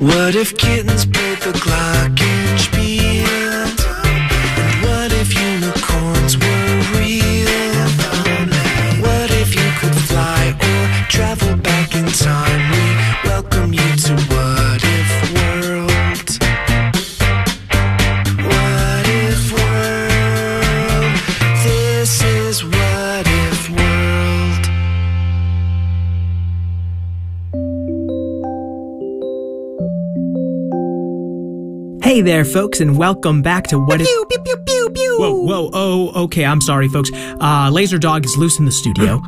What if kittens played the glockenspiel? And what if unicorns were real? What if you could fly or travel back in time? We welcome you to What If World. What If World? This is What If World. Hey there, folks, and welcome back to What If... Pew, pew, pew, pew, pew. Whoa, oh, okay, I'm sorry, folks. Laser Dog is loose in the studio.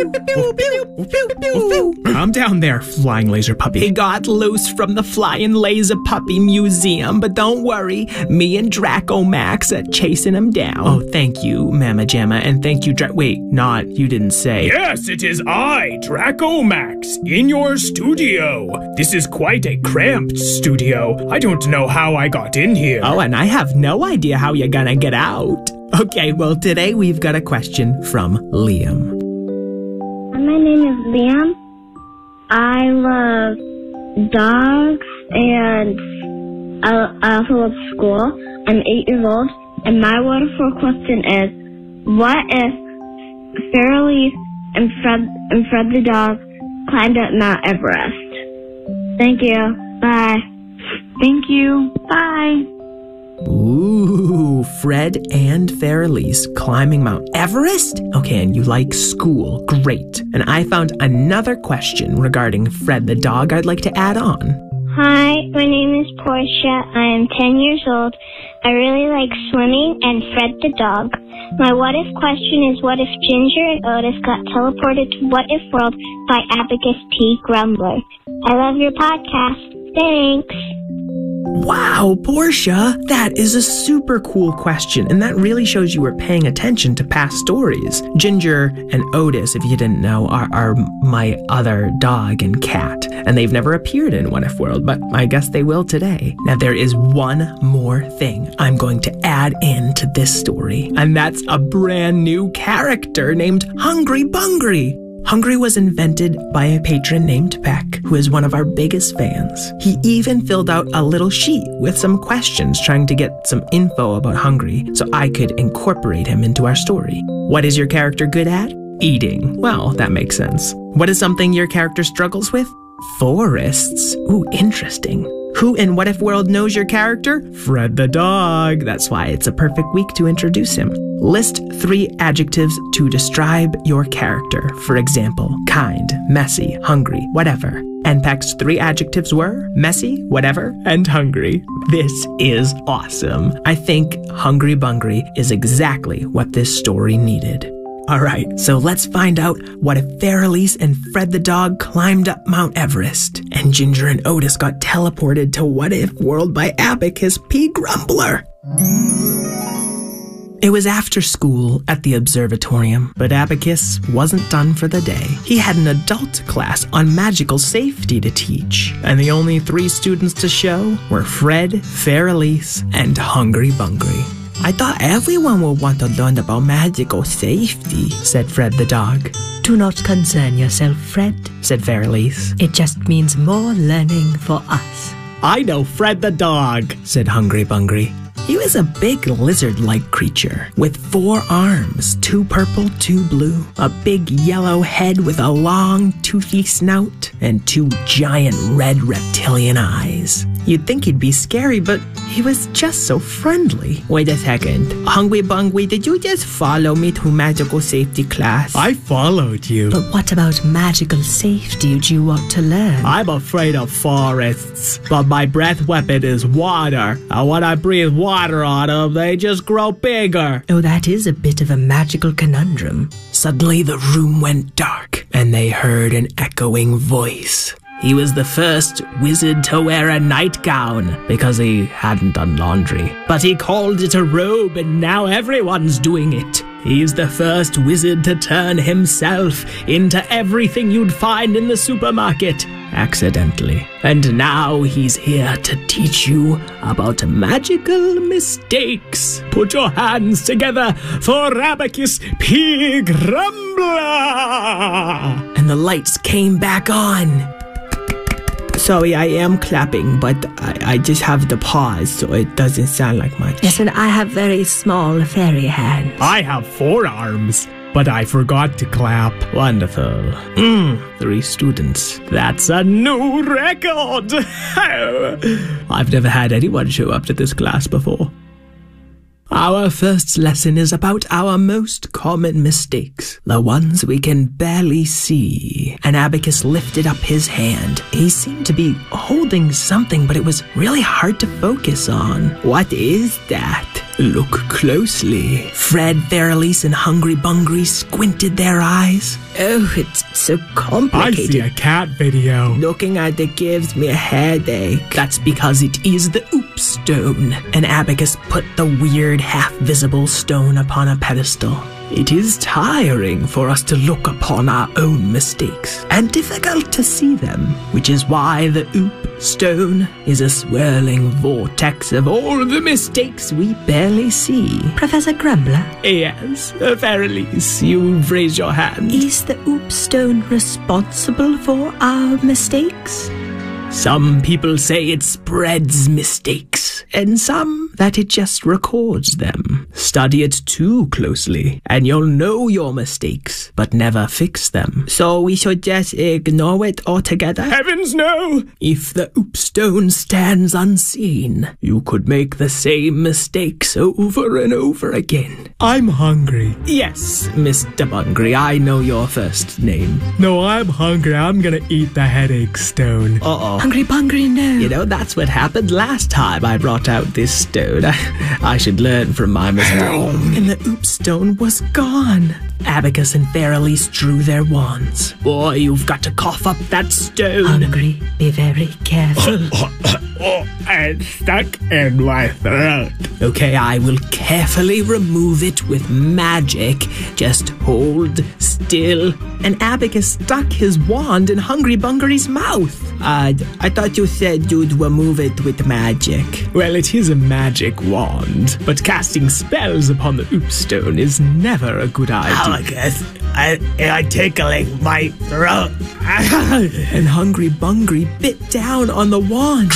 Calm down there, flying laser puppy. He got loose from the Flying Laser Puppy Museum, but don't worry, me and Draco Max are chasing him down. Oh, thank you, Mama Jamma, and thank you, Wait, not, you didn't say. Yes, it is I, Draco Max, in your studio. This is quite a cramped studio. I don't know how I got in here. Oh, and I have no idea how you're gonna get out. Okay, well, today we've got a question from Liam. My name is Liam. I love dogs and I also love school. I'm 8 years old, and my What If World question is, what if Fairly and Fred the dog climbed up Mount Everest? Thank you. Bye. Thank you. Bye. Ooh, Fred and Fairlise climbing Mount Everest? Okay, and you like school. Great. And I found another question regarding Fred the dog I'd like to add on. Hi, my name is Portia. I am 10 years old. I really like swimming and Fred the dog. My what if question is, what if Ginger and Otis got teleported to What If World by Abacus P. Grumbler? I love your podcast. Thanks. Wow, Portia, that is a super cool question, and that really shows you were paying attention to past stories. Ginger and Otis, if you didn't know, are my other dog and cat, and they've never appeared in What If World, but I guess they will today. Now, there is one more thing I'm going to add into this story, and that's a brand new character named Hungry Bungry. Hungry was invented by a patron named Peck, who is one of our biggest fans. He even filled out a little sheet with some questions trying to get some info about Hungry so I could incorporate him into our story. What is your character good at? Eating. Well, that makes sense. What is something your character struggles with? Forests. Ooh, interesting. Who in What If World knows your character? Fred the dog. That's why it's a perfect week to introduce him. List 3 adjectives to describe your character. For example, kind, messy, hungry, whatever. And Peck's 3 adjectives were messy, whatever, and hungry. This is awesome. I think Hungry Bungry is exactly what this story needed. All right, so let's find out what if Fairlise and Fred the dog climbed up Mount Everest and Ginger and Otis got teleported to What If World by Abacus P. Grumbler. It was after school at the observatorium, but Abacus wasn't done for the day. He had an adult class on magical safety to teach, and the only 3 students to show were Fred, Fairlise, and Hungry Bungry. I thought everyone would want to learn about magical safety, said Fred the dog. Do not concern yourself, Fred, said Fairlise. It just means more learning for us. I know Fred the dog, said Hungry Bungry. He was a big lizard-like creature with 4 arms, 2 purple, 2 blue, a big yellow head with a long, toothy snout, and 2 giant red reptilian eyes. You'd think he'd be scary, but he was just so friendly. Wait a second. Hungry Bungry, did you just follow me to magical safety class? I followed you. But what about magical safety do you want to learn? I'm afraid of forests, but my breath weapon is water. And when I breathe water on them, they just grow bigger. Oh, that is a bit of a magical conundrum. Suddenly the room went dark, and they heard an echoing voice. He was the first wizard to wear a nightgown because he hadn't done laundry. But he called it a robe, and now everyone's doing it. He's the first wizard to turn himself into everything you'd find in the supermarket, accidentally. And now he's here to teach you about magical mistakes. Put your hands together for Abacus P. Grumbler! And the lights came back on. Sorry, I am clapping, but I just have the pause, so it doesn't sound like much. Yes, and I have very small fairy hands. I have 4 arms, but I forgot to clap. Wonderful. 3 students. That's a new record! I've never had anyone show up to this class before. Our first lesson is about our most common mistakes, the ones we can barely see. And Abacus lifted up his hand. He seemed to be holding something, but it was really hard to focus on. What is that? Look closely. Fred, Verilise, and Hungry Bungry squinted their eyes. Oh, it's so I complicated. see a cat video. Looking at it gives me a headache. That's because it is the Oops Stone. And Abacus put the weird half-visible stone upon a pedestal. It is tiring for us to look upon our own mistakes, and difficult to see them, which is why the Oop Stone is a swirling vortex of all the mistakes we barely see. Professor Grumbler, Yes, Verilise, you've raised your hand. is the Oop Stone responsible for our mistakes? Some people say it spreads mistakes, and some that it just records them. Study it too closely, and you'll know your mistakes, but never fix them. So we should just ignore it altogether? Heavens no! If the Oop Stone stands unseen, you could make the same mistakes over and over again. I'm hungry. Yes, Mr. Bungry, I know your first name. No, I'm hungry. I'm gonna eat the headache stone. Uh-oh. Hungry Bungry, no. You know, that's what happened last time I brought out this stone. I should learn from my mistake. And the Oop Stone was gone. Abacus and Verilise drew their wands. Boy, you've got to cough up that stone. Hungry, be very careful. Oh, it's stuck in my throat. Okay, I will carefully remove it with magic. Just hold still. And Abacus stuck his wand in Hungry Bungry's mouth. I thought you said you'd remove it with magic. Well, it is a magic wand, but casting spells upon the Oop Stone is never a good idea. I'm tickling my throat. And Hungry Bungry bit down on the wand.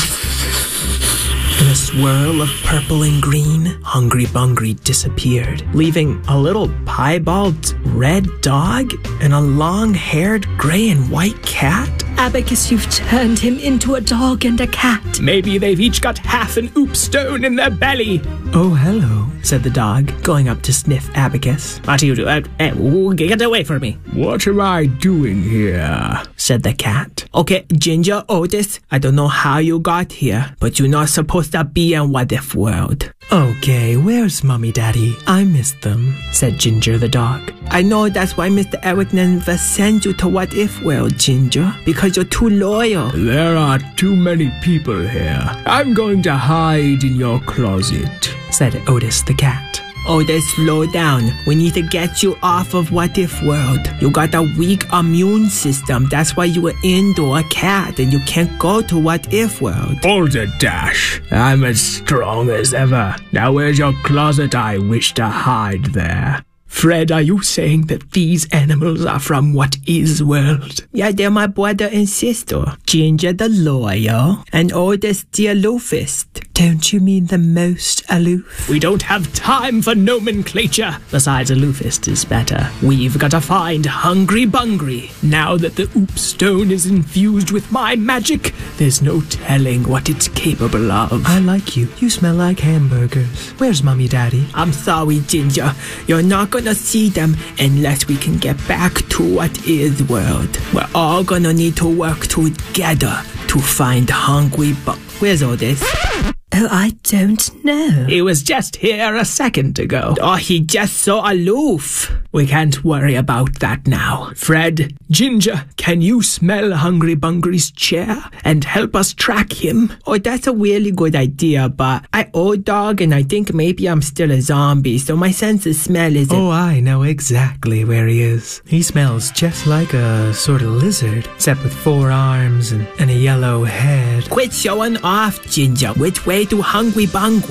In a swirl of purple and green, Hungry Bungry disappeared, leaving a little piebald red dog and a long-haired gray and white cat. Abacus, you've turned him into a dog and a cat. Maybe they've each got half an Oop Stone in their belly. Oh, hello, said the dog, going up to sniff Abacus. What do you do? Get away from me. What am I doing here? Said the cat. Okay, Ginger, Otis, I don't know how you got here, but you're not supposed to be in What If World. Okay, where's Mommy Daddy? I missed them, said Ginger the dog. I know that's why Mr. Eric never sent you to What If World, Ginger, because you're too loyal. There are too many people here. I'm going to hide in your closet, said Otis the cat. Otis, slow down. We need to get you off of What If World. You got a weak immune system. That's why you were indoor cat and you can't go to What If World. Hold it, Dash. I'm as strong as ever. Now where's your closet? I wish to hide there. Fred, are you saying that these animals are from What Is World? Yeah, they're my brother and sister. Ginger the loyal and Otis the aloofist. Don't you mean the most aloof? We don't have time for nomenclature. Besides, aloofist is better. We've got to find Hungry Bungry. Now that the Oop Stone is infused with my magic, there's no telling what it's capable of. I like you. You smell like hamburgers. Where's Mommy Daddy? I'm sorry, Ginger. You're not gonna see them unless we can get back to What Is World. We're all gonna need to work together to find Hungry Bungry. Where's Otis? Oh, I don't know. He was just here a second ago. Oh, he just so aloof. We can't worry about that now. Fred, Ginger, can you smell Hungry Bungry's chair and help us track him? Oh, that's a really good idea, but I old dog and I think maybe I'm still a zombie, so my sense of smell isn't... Oh, I know exactly where he is. He smells just like a sort of lizard, except with 4 arms and a yellow head. Quit showing off, Ginger. Which way to Hungry Bungry?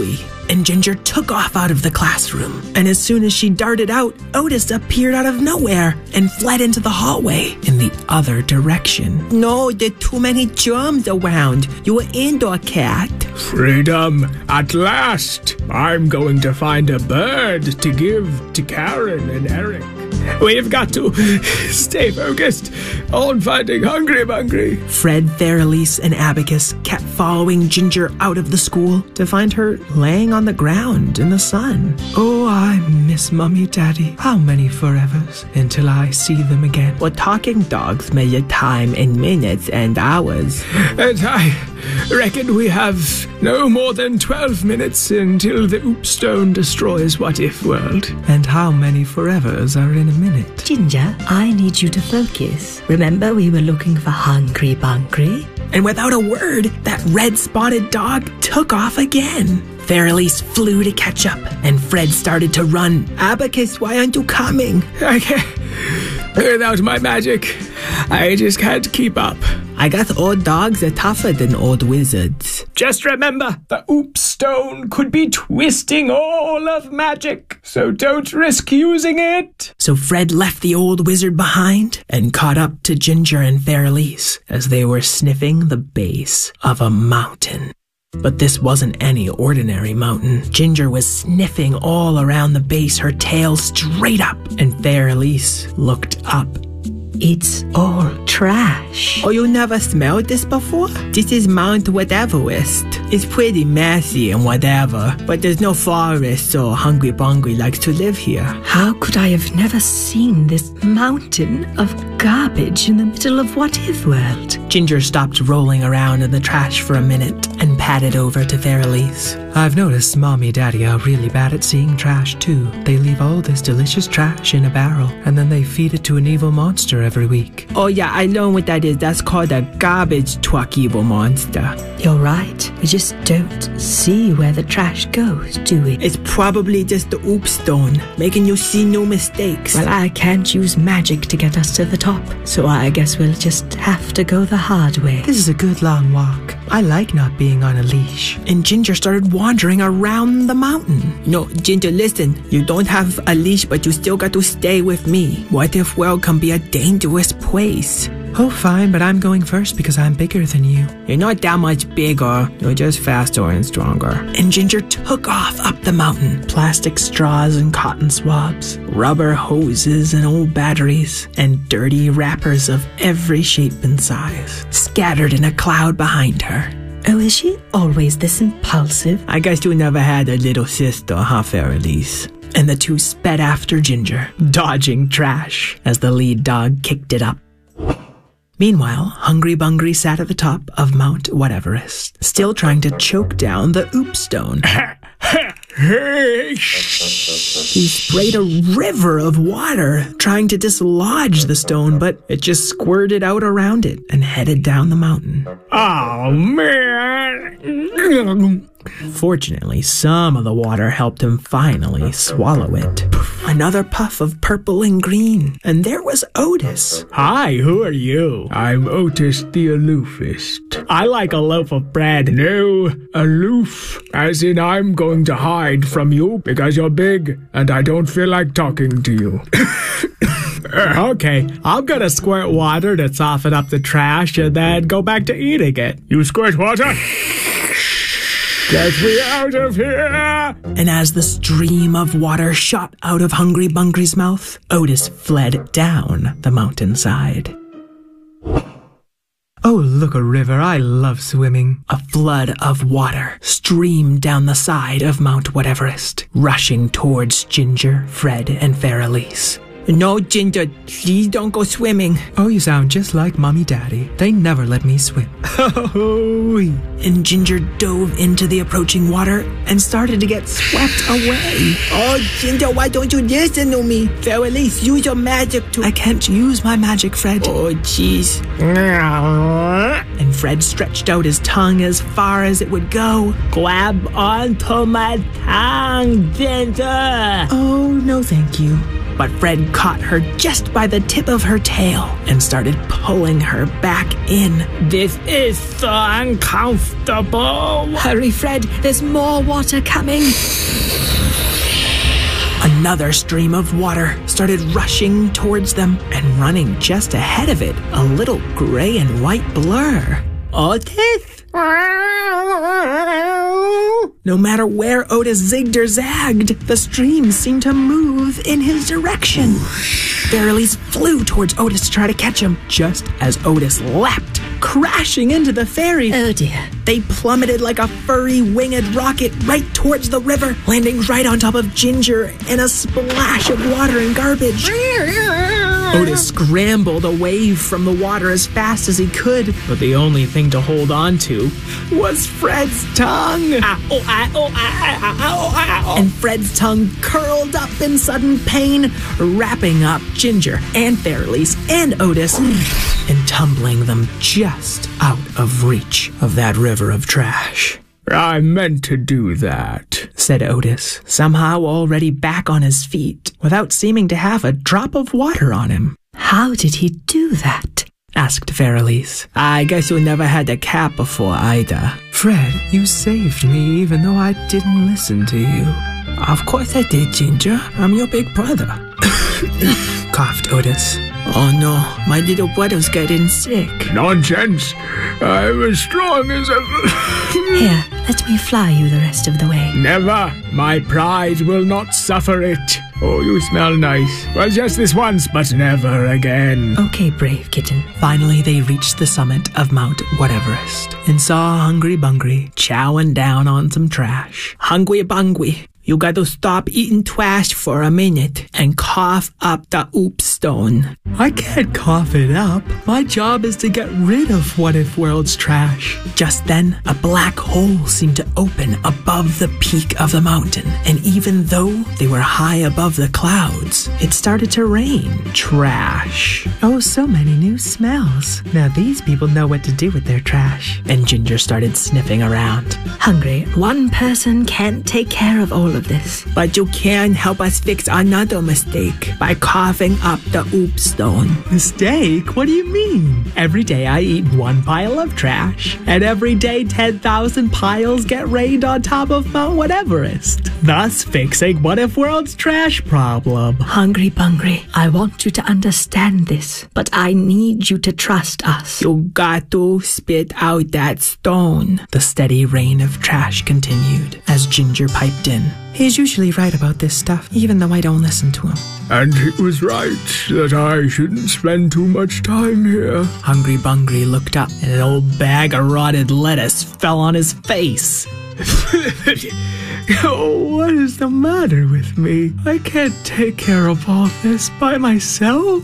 and Ginger took off out of the classroom. And as soon as she darted out, Otis appeared out of nowhere and fled into the hallway in the other direction. No, there are too many germs around. You're an indoor cat. Freedom, at last! I'm going to find a bird to give to Karen and Eric. We've got to stay focused on finding Hungry Bungry. Fred, Theralise, and Abacus kept following Ginger out of the school to find her laying on the ground in the sun. Oh, I miss Mommy Daddy. How many forevers until I see them again? Well, talking dogs measure time in minutes and hours. And I reckon we have no more than 12 minutes until the Oopstone destroys What If World. And how many forevers are in a minute? Ginger, I need you to focus. Remember we were looking for Hungry Bungry? And without a word, that red-spotted dog took off again. Theralise flew to catch up, and Fred started to run. Abacus, why aren't you coming? I can't. Without my magic, I just can't keep up. I guess old dogs are tougher than old wizards. Just remember, the Oopstone could be twisting all of magic, so don't risk using it. So Fred left the old wizard behind and caught up to Ginger and Theralise as they were sniffing the base of a mountain. But this wasn't any ordinary mountain. Ginger was sniffing all around the base, her tail straight up, and Theralise looked up. It's all trash. Oh, you never smelled this before? This is Mount Whateverest. It's pretty messy and whatever, but there's no forest, so Hungry Bungry likes to live here. How could I have never seen this mountain of garbage in the middle of What If World? Ginger stopped rolling around in the trash for a minute and padded over to Theralise. I've noticed Mommy Daddy are really bad at seeing trash too. They leave all this delicious trash in a barrel, and then they feed it to an evil monster every week. Oh yeah, I know what that is. That's called a garbage truck evil monster. You're right. We just don't see where the trash goes, do we? It's probably just the Oopstone, making you see no mistakes. Well, I can't use magic to get us to the top, so I guess we'll just have to go the hard way. This is a good long walk. I like not being on a leash. And Ginger started wandering around the mountain. No, Ginger, listen. You don't have a leash, but you still got to stay with me. What If World can be a dangerous place? Oh, fine, but I'm going first because I'm bigger than you. You're not that much bigger. You're just faster and stronger. And Ginger took off up the mountain. Plastic straws and cotton swabs, rubber hoses and old batteries, and dirty wrappers of every shape and size, scattered in a cloud behind her. Oh, is she always this impulsive? I guess you never had a little sister, huh, Theralise? And the two sped after Ginger, dodging trash as the lead dog kicked it up. Meanwhile, Hungry Bungry sat at the top of Mount Whateverest, still trying to choke down the Oopstone. He sprayed a river of water, trying to dislodge the stone, but it just squirted out around it and headed down the mountain. Oh, man. Fortunately, some of the water helped him finally swallow it. Another puff of purple and green, and there was Otis. Hi, who are you? I'm Otis the Aloofist. I like a loaf of bread. No, aloof. As in I'm going to hide from you because you're big and I don't feel like talking to you. Okay, I'm gonna squirt water to soften up the trash and then go back to eating it. You squirt water? Get me out of here! And as the stream of water shot out of Hungry Bungry's mouth, Otis fled down the mountainside. Oh, look, a river. I love swimming. A flood of water streamed down the side of Mount Whateverest, rushing towards Ginger, Fred, and Theralise. No, Ginger, please don't go swimming. Oh, you sound just like Mommy Daddy. They never let me swim. And Ginger dove into the approaching water and started to get swept away. Oh, Ginger, why don't you listen to me? Theralise, use your magic to... I can't use my magic, Fred. Oh, jeez. And Fred stretched out his tongue as far as it would go. Grab onto my tongue, Ginger. Oh, no, thank you. but Fred caught her just by the tip of her tail and started pulling her back in. This is so uncomfortable. Hurry, Fred, there's more water coming. Another stream of water started rushing towards them, and running just ahead of it, a little gray and white blur. Otis? No matter where Otis zigged or zagged, the stream seemed to move in his direction. Fairlies flew towards Otis to try to catch him, just as Otis leapt, crashing into the ferry. Oh dear. They plummeted like a furry winged rocket right towards the river, landing right on top of Ginger in a splash of water and garbage. Otis scrambled away from the water as fast as he could, but the only thing to hold on to was Fred's tongue. And Fred's tongue curled up in sudden pain, wrapping up Ginger and Fairlies and Otis and tumbling them just out of reach of that river of trash. I meant to do that, said Otis, somehow already back on his feet, without seeming to have a drop of water on him. How did he do that? asked Fairlies. I guess you never had a cat before either. Fred, you saved me even though I didn't listen to you. Of course I did, Ginger. I'm your big brother. Coughed Otis. Oh no, my little brother's getting sick. Nonsense. I'm as strong as ever. Here, let me fly you the rest of the way. Never. My pride will not suffer it. Oh, you smell nice. Well, just this once, but never again. Okay, brave kitten. Finally, they reached the summit of Mount Whateverest and saw Hungry Bungry chowing down on some trash. Hungry Bungry, you got to stop eating trash for a minute and cough up the oop stone. I can't cough it up. My job is to get rid of What If World's trash. Just then, a black hole seemed to open above the peak of the mountain, and even though they were high above the clouds, it started to rain trash. Oh, so many new smells. Now these people know what to do with their trash. And Ginger started sniffing around. Hungry, one person can't take care of all of this. But you can help us fix another mistake by coughing up the oop stone. Mistake? What do you mean? Every day I eat one pile of trash, and every day 10,000 piles get rained on top of Mount Whateverest, thus fixing What If World's trash problem. Hungry Bungry, I want you to understand this, but I need you to trust us. You got to spit out that stone. The steady rain of trash continued as Ginger piped in. He's usually right about this stuff, even though I don't listen to him. And he was right that I shouldn't spend too much time here. Hungry Bungry looked up, and an old bag of rotted lettuce fell on his face. Oh, what is the matter with me? I can't take care of all this by myself.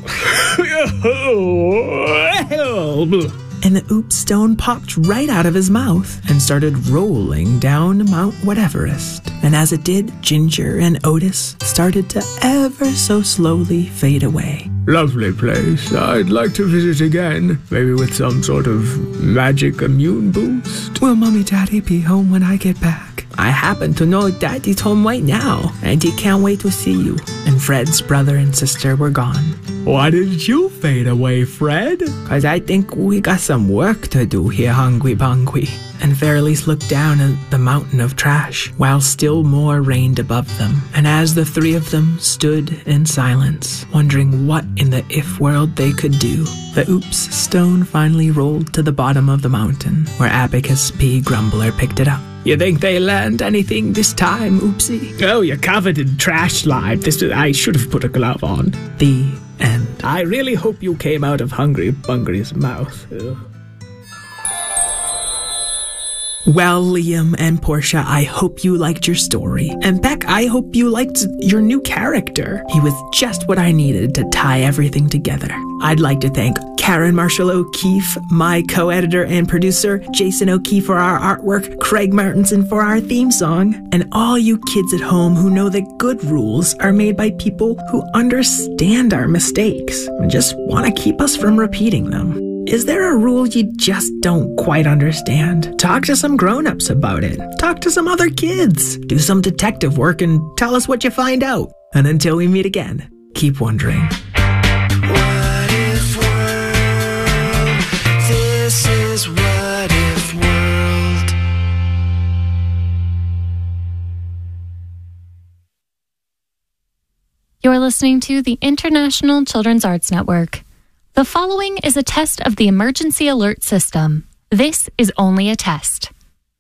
And the oop stone popped right out of his mouth and started rolling down Mount Whateverest. And as it did, Ginger and Otis started to ever so slowly fade away. Lovely place. I'd like to visit again, maybe with some sort of magic immune boost. Will Mommy Daddy be home when I get back? I happen to know Daddy's home right now, and he can't wait to see you. And Fred's brother and sister were gone. Why did you fade away, Fred? 'Cause I think we got some work to do here, Hungry Bungry. And Fairlies looked down at the mountain of trash, while still more rained above them. And as the three of them stood in silence, wondering what in the if world they could do, the oops stone finally rolled to the bottom of the mountain, where Abacus P. Grumbler picked it up. You think they learned anything this time, Oopsie? Oh, you're covered in trash slime. I should have put a glove on. The end. I really hope you came out of Hungry Bungry's mouth. Ugh. Well, Liam and Portia, I hope you liked your story. And Beck, I hope you liked your new character. He was just what I needed to tie everything together. I'd like to thank Karen Marshall O'Keefe, my co-editor and producer, Jason O'Keefe for our artwork, Craig Martinson for our theme song, and all you kids at home who know that good rules are made by people who understand our mistakes and just want to keep us from repeating them. Is there a rule you just don't quite understand? Talk to some grown-ups about it. Talk to some other kids. Do some detective work and tell us what you find out. And until we meet again, keep wondering. What if world? This is What If World. You're listening to the International Children's Arts Network. The following is a test of the emergency alert system. This is only a test.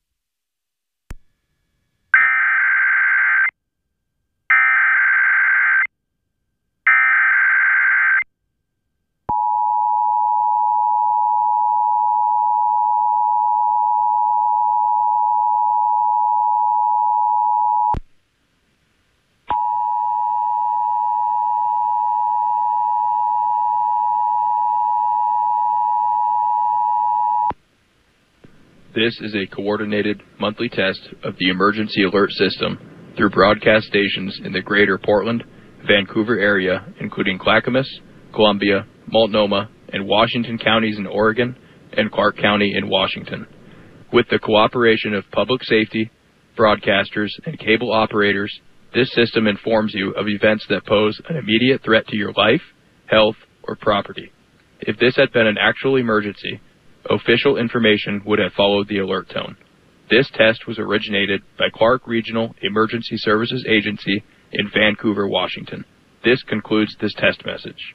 This is a coordinated monthly test of the emergency alert system through broadcast stations in the greater Portland, Vancouver area, including Clackamas, Columbia, Multnomah, and Washington counties in Oregon, and Clark County in Washington. With the cooperation of public safety, broadcasters, and cable operators, this system informs you of events that pose an immediate threat to your life, health, or property. If this had been an actual emergency, official information would have followed the alert tone. This test was originated by Clark Regional Emergency Services Agency in Vancouver, Washington. This concludes this test message.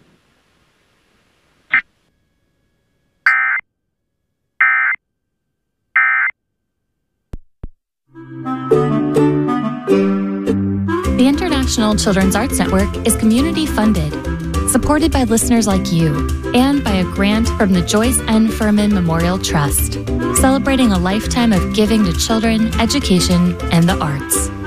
The International Children's Arts Network is community funded, supported by listeners like you, and by a grant from the Joyce N. Furman Memorial Trust, celebrating a lifetime of giving to children, education, and the arts.